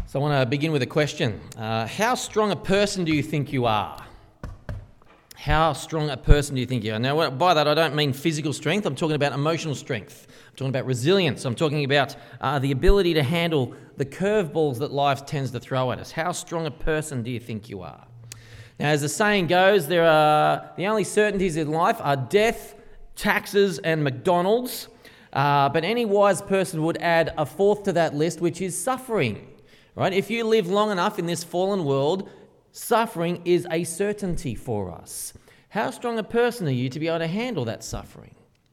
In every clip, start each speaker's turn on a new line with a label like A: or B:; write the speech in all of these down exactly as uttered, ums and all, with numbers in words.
A: So I want to begin with a question. Uh, how strong a person do you think you are? How strong a person do you think you are? Now, by that, I don't mean physical strength. I'm talking about emotional strength. I'm talking about resilience. I'm talking about uh, the ability to handle the curveballs that life tends to throw at us. How strong a person do you think you are? Now, as the saying goes, there are the only certainties in life are death, taxes, and McDonald's. Uh, but any wise person would add a fourth to that list, which is suffering. Right? If you live long enough in this fallen world, suffering is a certainty for us. How strong a person are you to be able to handle that suffering?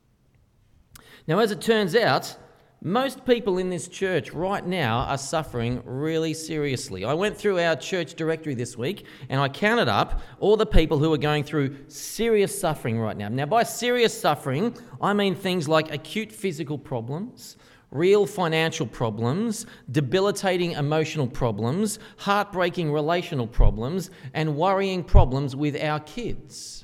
A: Now, as it turns out, most people in this church right now are suffering really seriously. I went through our church directory this week and I counted up all the people who are going through serious suffering right now. Now, by serious suffering, I mean things like acute physical problems, real financial problems, debilitating emotional problems, heartbreaking relational problems, and worrying problems with our kids.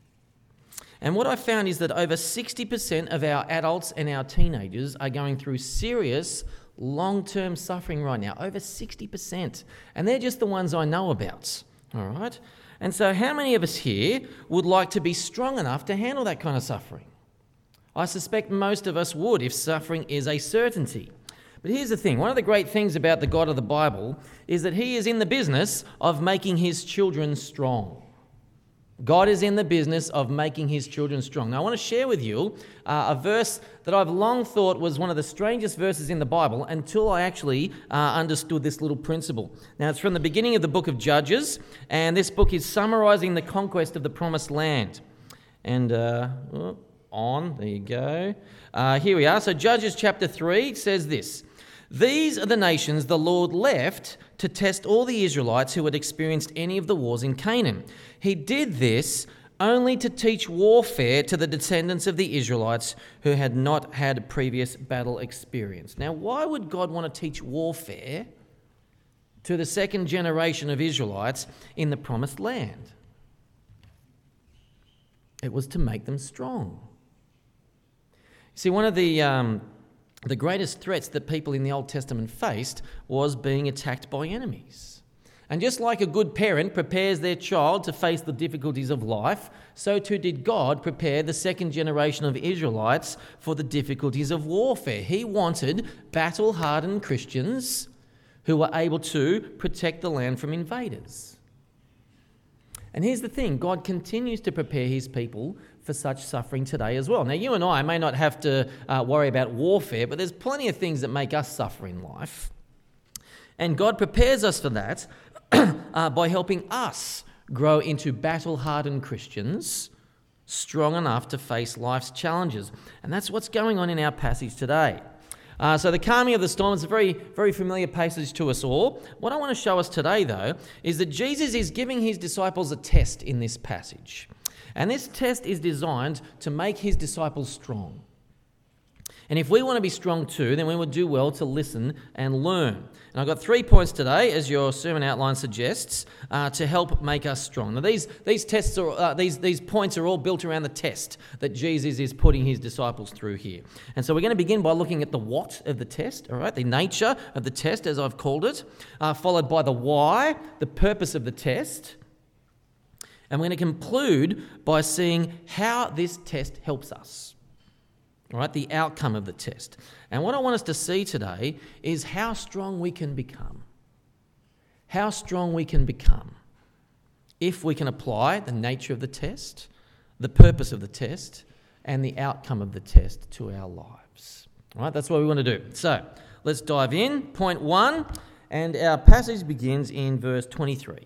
A: And what I found is that over sixty percent of our adults and our teenagers are going through serious long-term suffering right now, over sixty percent. And they're just the ones I know about, all right? And so how many of us here would like to be strong enough to handle that kind of suffering? I suspect most of us would if suffering is a certainty. But here's the thing. One of the great things about the God of the Bible is that he is in the business of making his children strong. God is in the business of making his children strong. Now, I want to share with you uh, a verse that I've long thought was one of the strangest verses in the Bible until I actually uh, understood this little principle. Now, it's from the beginning of the book of Judges, and this book is summarizing the conquest of the promised land. And... Uh, oh, on. There you go. Uh, here we are. So Judges chapter three says this. These are the nations the Lord left to test all the Israelites who had experienced any of the wars in Canaan. He did this only to teach warfare to the descendants of the Israelites who had not had previous battle experience. Now, why would God want to teach warfare to the second generation of Israelites in the promised land? It was to make them strong. See, one of the um, the greatest threats that people in the Old Testament faced was being attacked by enemies. And just like a good parent prepares their child to face the difficulties of life, so too did God prepare the second generation of Israelites for the difficulties of warfare. He wanted battle-hardened Christians who were able to protect the land from invaders. And here's the thing, God continues to prepare his people for such suffering today as well. Now, you and I may not have to uh, worry about warfare, but there's plenty of things that make us suffer in life. And God prepares us for that uh, by helping us grow into battle-hardened Christians, strong enough to face life's challenges. And that's what's going on in our passage today. Uh, so the calming of the storm is a very, very familiar passage to us all. What I want to show us today, though, is that Jesus is giving his disciples a test in this passage. And this test is designed to make his disciples strong. And if we want to be strong too, then we would do well to listen and learn. And I've got three points today, as your sermon outline suggests, uh, to help make us strong. Now, these these tests are uh, these these points are all built around the test that Jesus is putting his disciples through here. And so we're going to begin by looking at the what of the test, all right, the nature of the test, as I've called it, uh, followed by the why, the purpose of the test. And we're going to conclude by seeing how this test helps us. All right, the outcome of the test. And what I want us to see today is how strong we can become. How strong we can become if we can apply the nature of the test, the purpose of the test, and the outcome of the test to our lives. All right, that's what we want to do. So let's dive in. Point one, and our passage begins in verse twenty-three.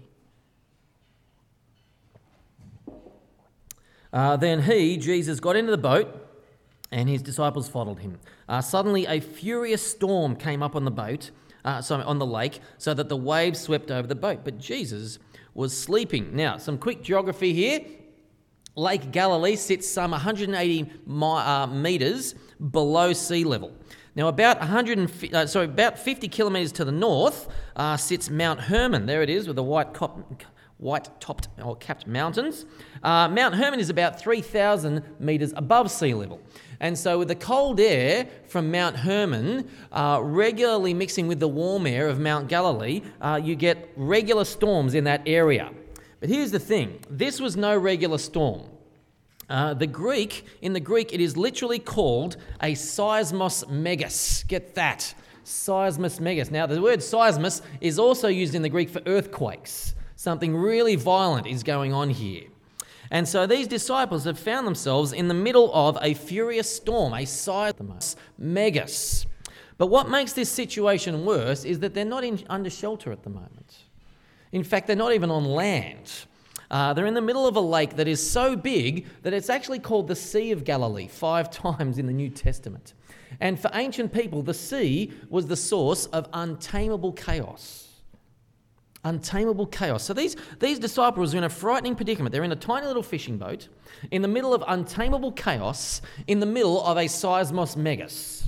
A: Uh, then he, Jesus, got into the boat, and his disciples followed him. Uh, suddenly, a furious storm came up on the boat, uh, sorry, on the lake, so that the waves swept over the boat. But Jesus was sleeping. Now, some quick geography here. Lake Galilee sits some one hundred eighty mi- uh, metres below sea level. Now, about one hundred, uh, sorry, about fifty kilometres to the north uh, sits Mount Hermon. There it is, with the white cop. white-topped or capped mountains. Uh, Mount Hermon is about three thousand metres above sea level. And so with the cold air from Mount Hermon uh, regularly mixing with the warm air of Mount Galilee, uh, you get regular storms in that area. But here's the thing, this was no regular storm. Uh, the Greek, in the Greek, it is literally called a seismos megas. Get that, seismos megas. Now, the word seismos is also used in the Greek for earthquakes. Something really violent is going on here. And so these disciples have found themselves in the middle of a furious storm, a seismos megas. But what makes this situation worse is that they're not in, under shelter at the moment. In fact, they're not even on land. Uh, they're in the middle of a lake that is so big that it's actually called the Sea of Galilee five times in the New Testament. And for ancient people, the sea was the source of untamable chaos. Untamable chaos. So these, these disciples are in a frightening predicament. They're in a tiny little fishing boat in the middle of untamable chaos, in the middle of a seismos megas.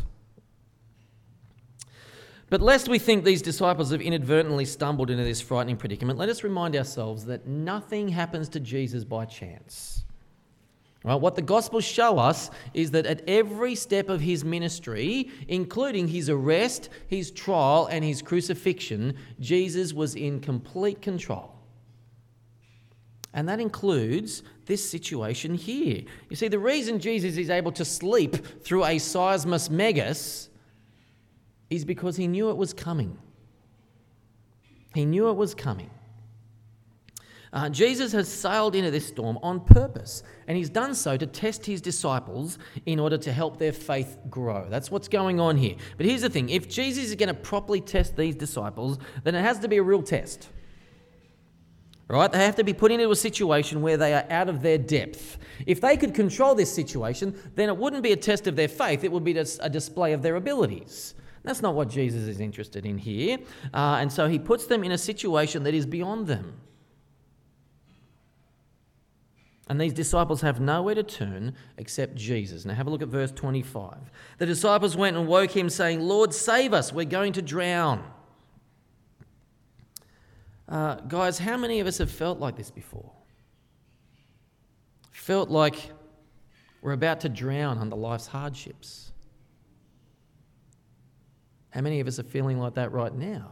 A: But lest we think these disciples have inadvertently stumbled into this frightening predicament, let us remind ourselves that nothing happens to Jesus by chance. Right? What the Gospels show us is that at every step of his ministry, including his arrest, his trial, and his crucifixion, Jesus was in complete control. And that includes this situation here. You see, the reason Jesus is able to sleep through a seismos megas is because he knew it was coming. He knew it was coming. Uh, Jesus has sailed into this storm on purpose, and he's done so to test his disciples in order to help their faith grow. That's what's going on here. But here's the thing, if Jesus is going to properly test these disciples, then it has to be a real test. Right? They have to be put into a situation where they are out of their depth. If they could control this situation, then it wouldn't be a test of their faith, it would be a display of their abilities. That's not what Jesus is interested in here. Uh, and so he puts them in a situation that is beyond them. And these disciples have nowhere to turn except Jesus. Now have a look at verse twenty-five. The disciples went and woke him, saying, "Lord, save us, we're going to drown." Uh, guys, how many of us have felt like this before? Felt like we're about to drown under life's hardships. How many of us are feeling like that right now?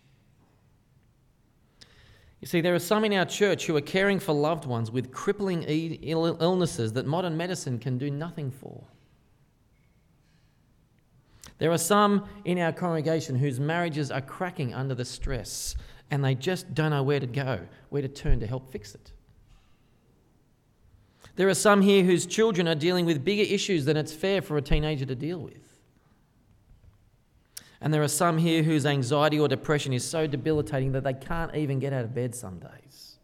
A: You see, there are some in our church who are caring for loved ones with crippling illnesses that modern medicine can do nothing for. There are some in our congregation whose marriages are cracking under the stress and they just don't know where to go, where to turn to help fix it. There are some here whose children are dealing with bigger issues than it's fair for a teenager to deal with. And there are some here whose anxiety or depression is so debilitating that they can't even get out of bed some days.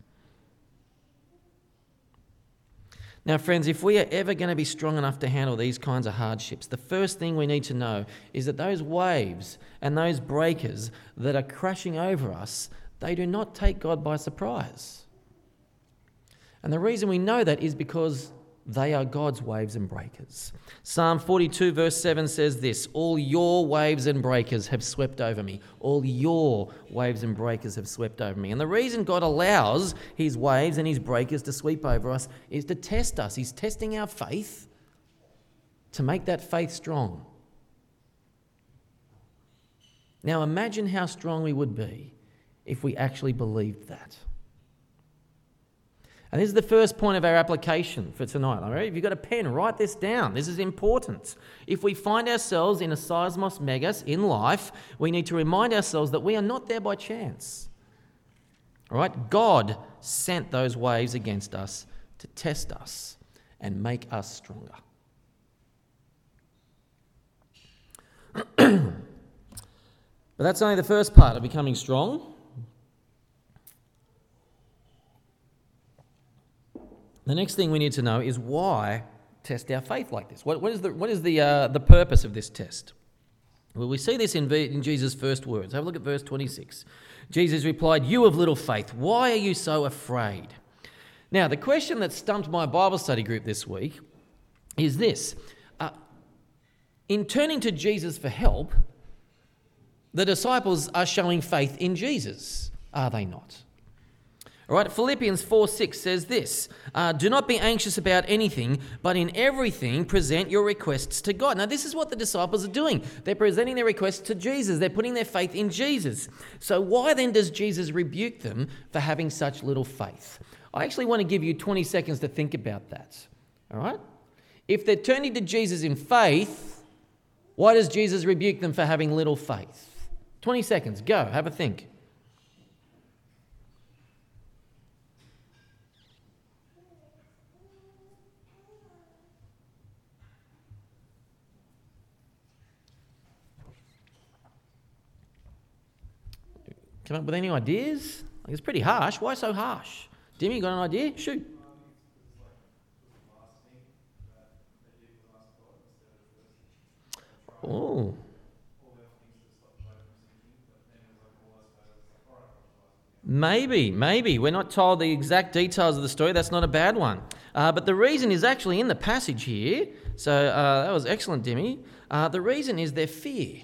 A: Now, friends, if we are ever going to be strong enough to handle these kinds of hardships, the first thing we need to know is that those waves and those breakers that are crashing over us, they do not take God by surprise. And the reason we know that is because they are God's waves and breakers. Psalm forty-two verse seven says this, "All your waves and breakers have swept over me." All your waves and breakers have swept over me. And the reason God allows his waves and his breakers to sweep over us is to test us. He's testing our faith to make that faith strong. Now imagine how strong we would be if we actually believed that. And this is the first point of our application for tonight. All right? If you've got a pen, write this down. This is important. If we find ourselves in a seismos megas in life, we need to remind ourselves that we are not there by chance. All right? God sent those waves against us to test us and make us stronger. But that's only the first part of becoming strong. The next thing we need to know is why test our faith like this. What, what is the what is the uh, the purpose of this test? Well, we see this in, in Jesus' first words. Have a look at verse twenty-six. Jesus replied, "You of little faith, why are you so afraid?" Now, the question that stumped my Bible study group this week is this. Uh, in turning to Jesus for help, the disciples are showing faith in Jesus, are they not? All right, Philippians four six says this, uh, do not be anxious about anything, but in everything present your requests to God. Now, this is what the disciples are doing. They're presenting their requests to Jesus. They're putting their faith in Jesus. So why then does Jesus rebuke them for having such little faith? I actually want to give you twenty seconds to think about that. All right? If they're turning to Jesus in faith, why does Jesus rebuke them for having little faith? twenty seconds. Go. Have a think. Come up with any ideas? Like, it's pretty harsh. Why so harsh? Dimmy, you got an idea? Shoot. Oh. Maybe, maybe. We're not told the exact details of the story. That's not a bad one. Uh, but the reason is actually in the passage here. So uh, that was excellent, Dimmy. Uh, the reason is their fear.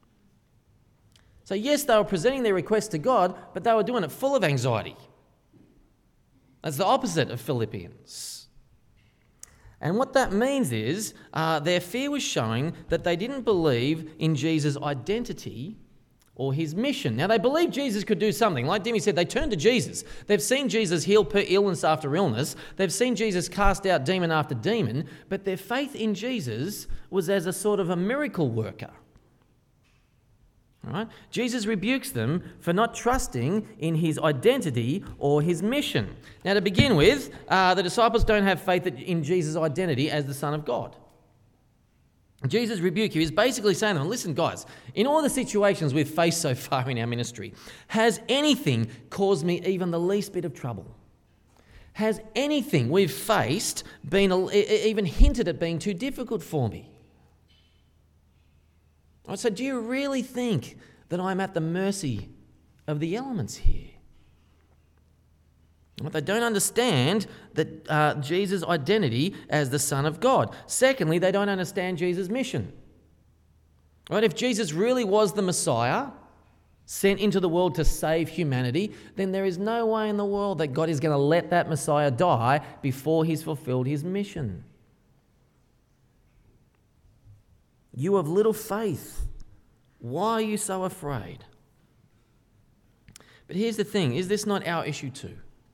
A: So yes, they were presenting their request to God, but they were doing it full of anxiety. That's the opposite of Philippians. And what that means is uh, their fear was showing that they didn't believe in Jesus' identity or his mission. Now, they believed Jesus could do something. Like Demi said, they turned to Jesus. They've seen Jesus heal illness after illness. They've seen Jesus cast out demon after demon. But their faith in Jesus was as a sort of a miracle worker. All right? Jesus rebukes them for not trusting in his identity or his mission. Now, to begin with, uh, the disciples don't have faith in Jesus' identity as the Son of God. Jesus' rebuke here is basically saying to them, listen, guys, in all the situations we've faced so far in our ministry, has anything caused me even the least bit of trouble? Has anything we've faced been even hinted at being too difficult for me? So do you really think that I'm at the mercy of the elements here? They don't understand that uh, Jesus' identity as the Son of God. Secondly, they don't understand Jesus' mission. Right? If Jesus really was the Messiah, sent into the world to save humanity, then there is no way in the world that God is going to let that Messiah die before he's fulfilled his mission. You have little faith. Why are you so afraid? But here's the thing, is this not our issue too?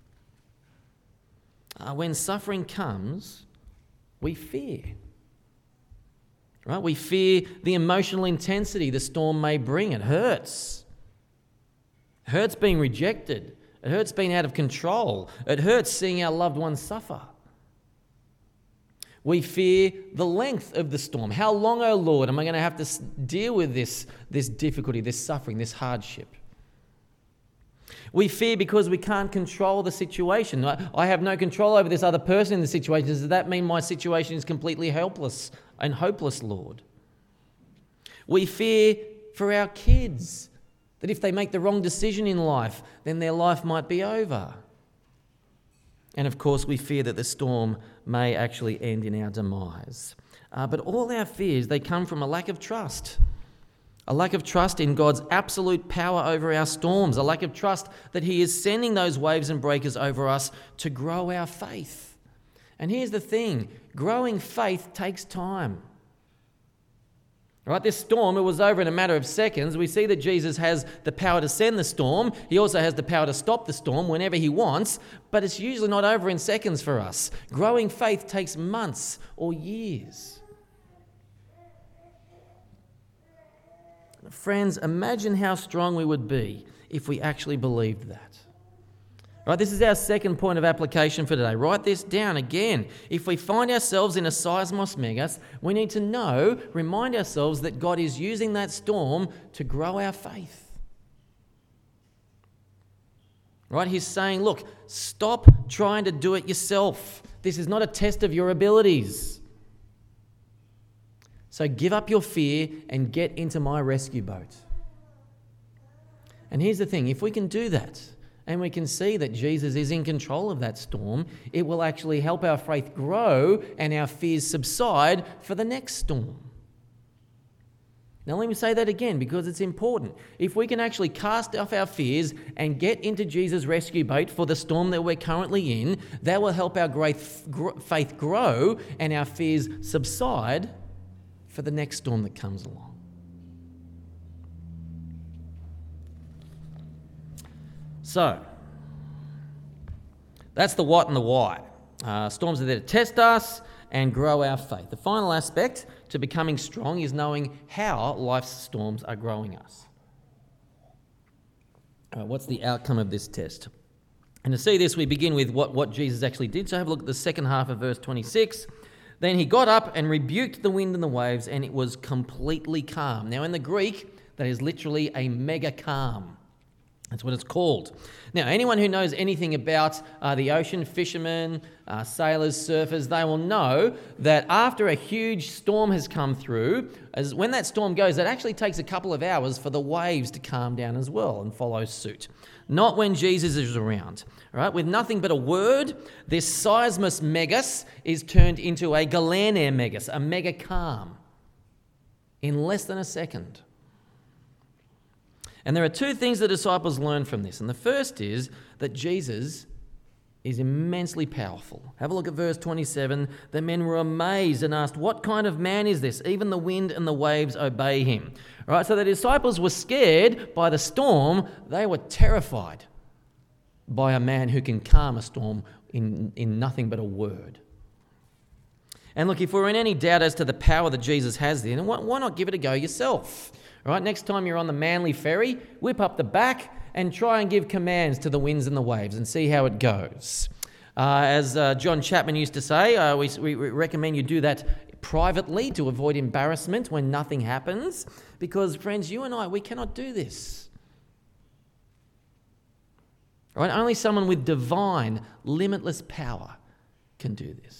A: Uh, when suffering comes, we fear. Right? We fear the emotional intensity the storm may bring. It hurts. It hurts being rejected. It hurts being out of control. It hurts seeing our loved ones suffer. We fear the length of the storm. How long, oh Lord, am I going to have to deal with this, this difficulty, this suffering, this hardship? We fear because we can't control the situation. I have no control over this other person in the situation. Does that mean my situation is completely helpless and hopeless, Lord? We fear for our kids, that if they make the wrong decision in life, then their life might be over. And of course, we fear that the storm may actually end in our demise. Uh, but all our fears, they come from a lack of trust. A lack of trust in God's absolute power over our storms. A lack of trust that he is sending those waves and breakers over us to grow our faith. And here's the thing, growing faith takes time. All right, this storm, it was over in a matter of seconds. We see that Jesus has the power to send the storm. He also has the power to stop the storm whenever he wants, but it's usually not over in seconds for us. Growing faith takes months or years. Friends, imagine how strong we would be if we actually believed that. Right, this is our second point of application for today. Write this down again. If we find ourselves in a seismos megas, we need to know, remind ourselves that God is using that storm to grow our faith. Right, he's saying, look, stop trying to do it yourself. This is not a test of your abilities. So give up your fear and get into my rescue boat. And here's the thing, if we can do that, and we can see that Jesus is in control of that storm, it will actually help our faith grow and our fears subside for the next storm. Now let me say that again because it's important. If we can actually cast off our fears and get into Jesus' rescue boat for the storm that we're currently in, that will help our great faith grow and our fears subside for the next storm that comes along. So, that's the what and the why. Uh, storms are there to test us and grow our faith. The final aspect to becoming strong is knowing how life's storms are growing us. Uh, what's the outcome of this test? And to see this, we begin with what, what Jesus actually did. So have a look at the second half of verse twenty-six. Then he got up and rebuked the wind and the waves, and it was completely calm. Now in the Greek, that is literally a mega calm. That's what it's called. Now, anyone who knows anything about uh, the ocean, fishermen, uh, sailors, surfers, they will know that after a huge storm has come through, as when that storm goes, it actually takes a couple of hours for the waves to calm down as well and follow suit. Not when Jesus is around. All right? With nothing but a word, this seismus megas is turned into a galaner megas, a mega calm, in less than a second. And there are two things the disciples learn from this. And the first is that Jesus is immensely powerful. Have a look at verse twenty-seven. The men were amazed and asked, "What kind of man is this? Even the wind and the waves obey him." All right, so the disciples were scared by the storm. They were terrified by a man who can calm a storm in, in nothing but a word. And look, if we're in any doubt as to the power that Jesus has then, why, why not give it a go yourself? All right, next time you're on the Manly ferry, whip up the back and try and give commands to the winds and the waves and see how it goes. Uh, as uh, John Chapman used to say, uh, we, we recommend you do that privately to avoid embarrassment when nothing happens. Because, friends, you and I, we cannot do this. All right, only someone with divine, limitless power can do this.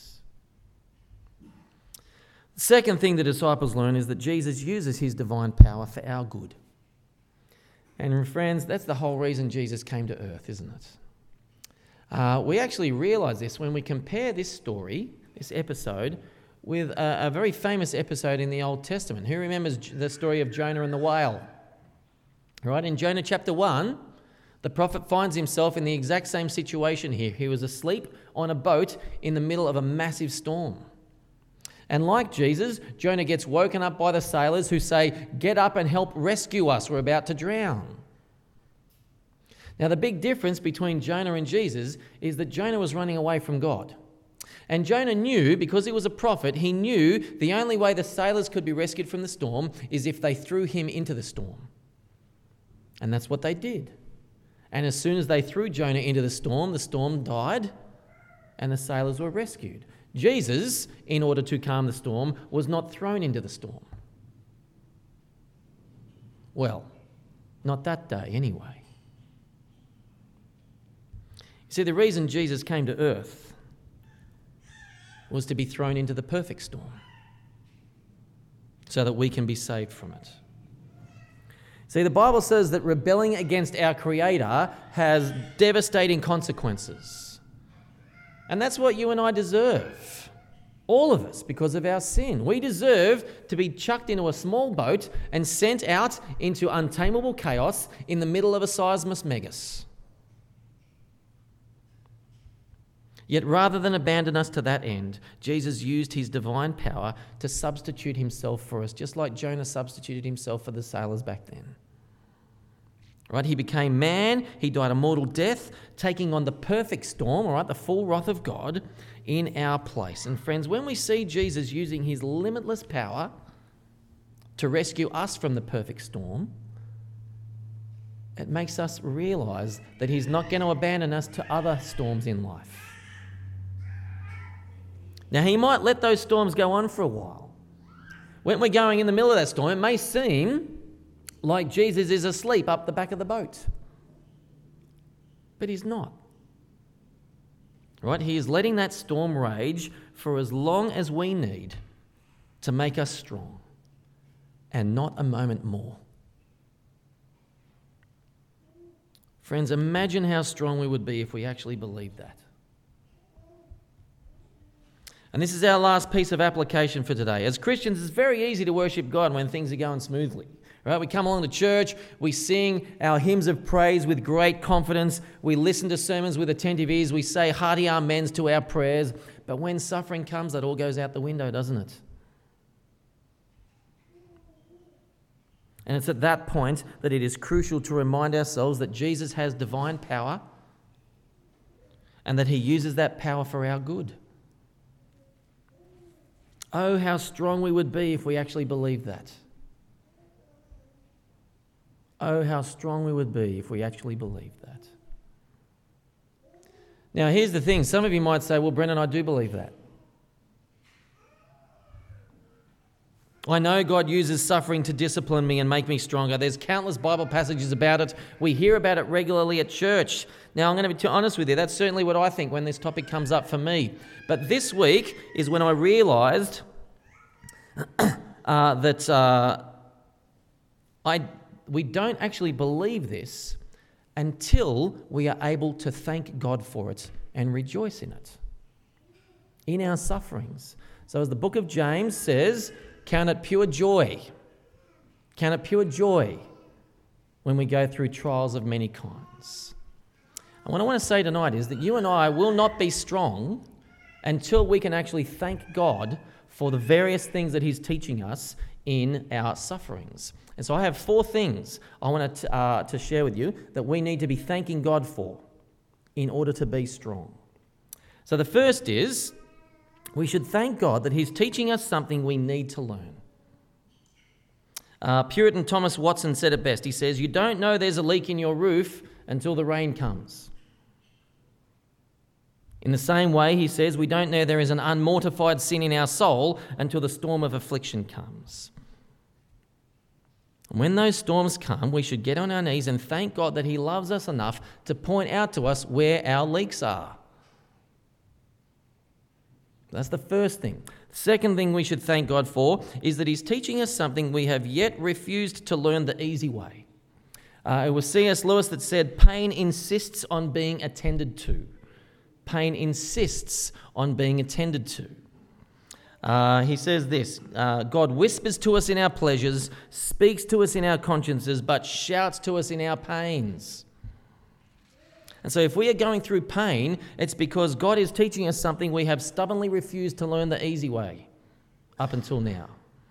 A: The second thing the disciples learn is that Jesus uses his divine power for our good. And friends, that's the whole reason Jesus came to earth, isn't it? Uh, we actually realise this when we compare this story, this episode, with a, a very famous episode in the Old Testament. Who remembers the story of Jonah and the whale? Right, in Jonah chapter one, the prophet finds himself in the exact same situation here. He was asleep on a boat in the middle of a massive storm. And like Jesus, Jonah gets woken up by the sailors who say, "Get up and help rescue us, we're about to drown." Now the big difference between Jonah and Jesus is that Jonah was running away from God. And Jonah knew, because he was a prophet, he knew the only way the sailors could be rescued from the storm is if they threw him into the storm. And that's what they did. And as soon as they threw Jonah into the storm, the storm died and the sailors were rescued. Jesus, in order to calm the storm, was not thrown into the storm. Well, not that day anyway. You see, the reason Jesus came to earth was to be thrown into the perfect storm so that we can be saved from it. See, the Bible says that rebelling against our Creator has devastating consequences. And that's what you and I deserve. All of us, because of our sin. We deserve to be chucked into a small boat and sent out into untamable chaos in the middle of a seismus megas. Yet rather than abandon us to that end, Jesus used his divine power to substitute himself for us, just like Jonah substituted himself for the sailors back then. Right? He became man, he died a mortal death, taking on the perfect storm, all right, the full wrath of God in our place. And friends, when we see Jesus using his limitless power to rescue us from the perfect storm, it makes us realise that he's not going to abandon us to other storms in life. Now, he might let those storms go on for a while. When we're going in the middle of that storm, it may seem like Jesus is asleep up the back of the boat. But he's not. Right? He is letting that storm rage for as long as we need to make us strong, and not a moment more. Friends, imagine how strong we would be if we actually believed that. And this is our last piece of application for today. As Christians, it's very easy to worship God when things are going smoothly. Right? We come along to church, we sing our hymns of praise with great confidence, we listen to sermons with attentive ears, we say hearty amens to our prayers. But when suffering comes, that all goes out the window, doesn't it? And it's at that point that it is crucial to remind ourselves that Jesus has divine power and that he uses that power for our good. Oh, how strong we would be if we actually believed that. Oh, how strong we would be if we actually believed that. Now, here's the thing. Some of you might say, well, Brendan, I do believe that. I know God uses suffering to discipline me and make me stronger. There's countless Bible passages about it. We hear about it regularly at church. Now, I'm going to be honest with you. That's certainly what I think when this topic comes up for me. But this week is when I realised uh, that uh, I... we don't actually believe this until we are able to thank God for it and rejoice in it, in our sufferings. So as the book of James says, count it pure joy. Count it pure joy when we go through trials of many kinds. And what I want to say tonight is that you and I will not be strong until we can actually thank God for the various things that he's teaching us in our sufferings. And so I have four things I want to, uh, to share with you that we need to be thanking God for in order to be strong. So the first is, we should thank God that he's teaching us something we need to learn. Uh, Puritan Thomas Watson said it best. He says, you don't know there's a leak in your roof until the rain comes. In the same way, he says, we don't know there is an unmortified sin in our soul until the storm of affliction comes. When those storms come, we should get on our knees and thank God that he loves us enough to point out to us where our leaks are. That's the first thing. The second thing we should thank God for is that he's teaching us something we have yet refused to learn the easy way. Uh, it was C S Lewis that said, pain insists on being attended to. Pain insists on being attended to. Uh, he says this, uh, God whispers to us in our pleasures, speaks to us in our consciences, but shouts to us in our pains. And so if we are going through pain, it's because God is teaching us something we have stubbornly refused to learn the easy way up until now.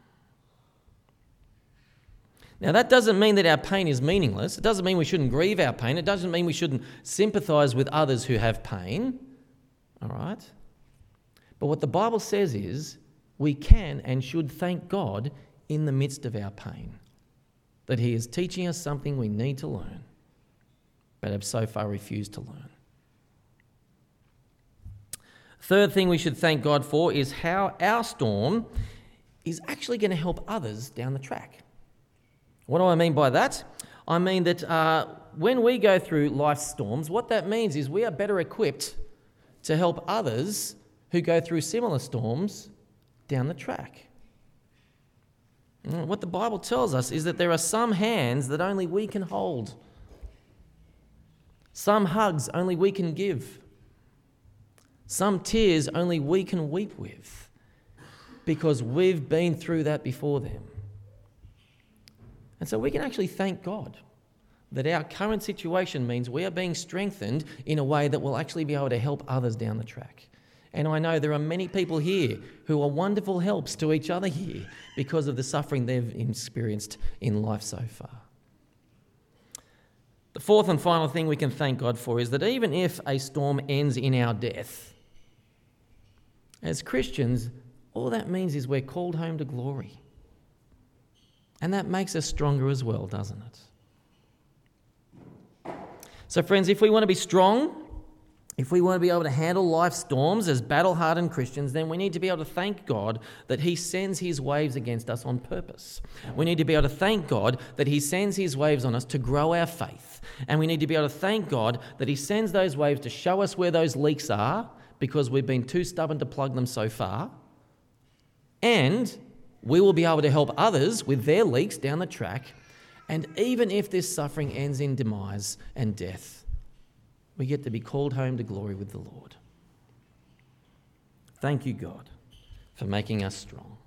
A: Now, that doesn't mean that our pain is meaningless. It doesn't mean we shouldn't grieve our pain. It doesn't mean we shouldn't sympathise with others who have pain. All right? But what the Bible says is we can and should thank God in the midst of our pain, that he is teaching us something we need to learn, but have so far refused to learn. Third thing we should thank God for is how our storm is actually going to help others down the track. What do I mean by that? I mean that uh, when we go through life's storms, what that means is we are better equipped to help others who go through similar storms down the track. What the Bible tells us is that there are some hands that only we can hold, some hugs only we can give, some tears only we can weep with, because we've been through that before them. And so we can actually thank God that our current situation means we are being strengthened in a way that will actually be able to help others down the track. And I know there are many people here who are wonderful helps to each other here because of the suffering they've experienced in life so far. The fourth and final thing we can thank God for is that even if a storm ends in our death, as Christians, all that means is we're called home to glory. And that makes us stronger as well, doesn't it? So friends, if we want to be strong, if we want to be able to handle life's storms as battle-hardened Christians, then we need to be able to thank God that he sends his waves against us on purpose. We need to be able to thank God that he sends his waves on us to grow our faith. And we need to be able to thank God that he sends those waves to show us where those leaks are because we've been too stubborn to plug them so far. And we will be able to help others with their leaks down the track. And even if this suffering ends in demise and death, we get to be called home to glory with the Lord. Thank you, God. for making us strong.